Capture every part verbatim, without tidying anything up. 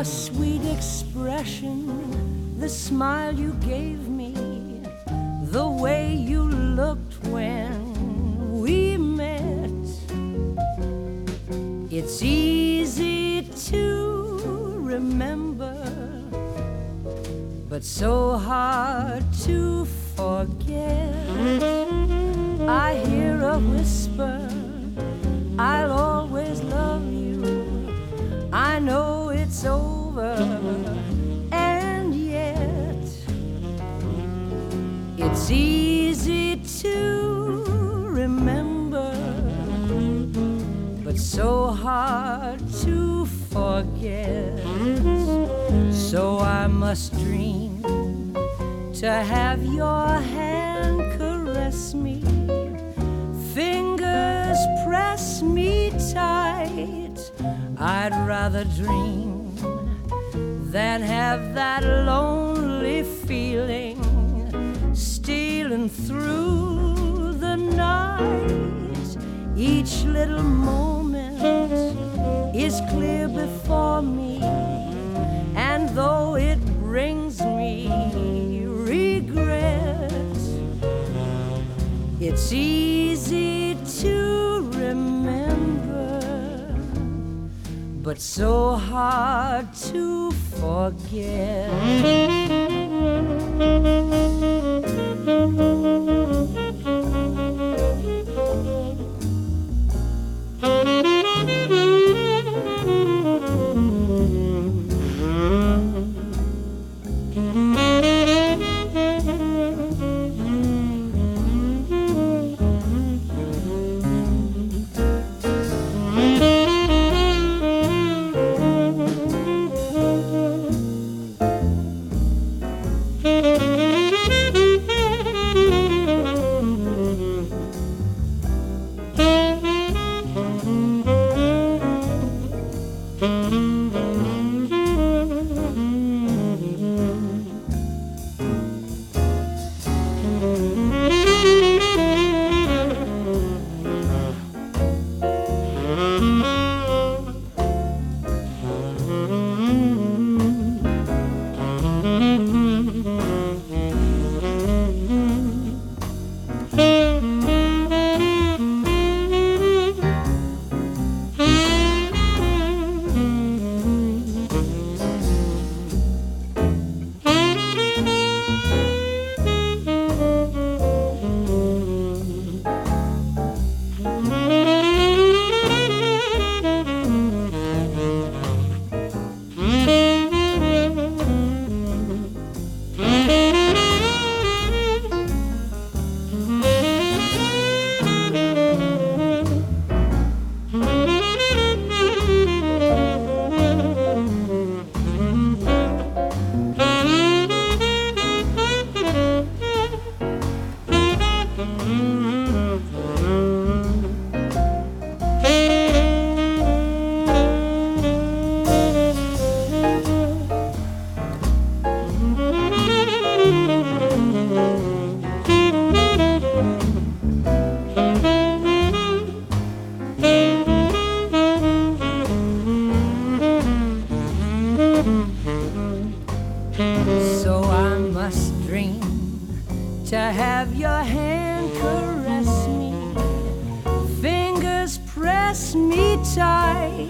Your sweet expression, the smile you gave me, the way you looked when we met. It's easy to remember, but so hard to forget. I hear a whisper, I'll always love you. I know it's over, and yet it's easy to remember, but so hard to forget. So I must dream to have your hand caress me, fingers press me tight. I'd rather dream than have that lonely feeling stealing through the night. Each little moment is clear before me, and though it brings me regret, it's easy to remember, but so hard to forget. So I must dream to have your hand caress me, fingers press me tight.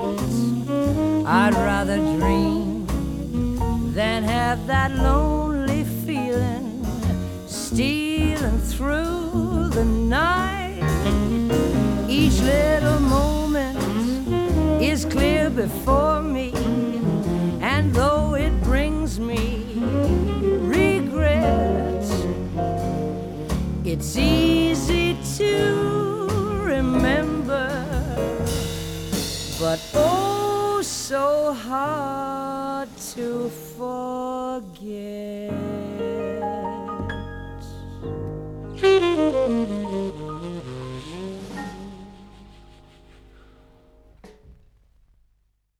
I'd rather dream than have that lonely feeling stealing through the night. Each little moment is clear before me, and though it brings me regret, it's easy to remember, but oh so hard to forget.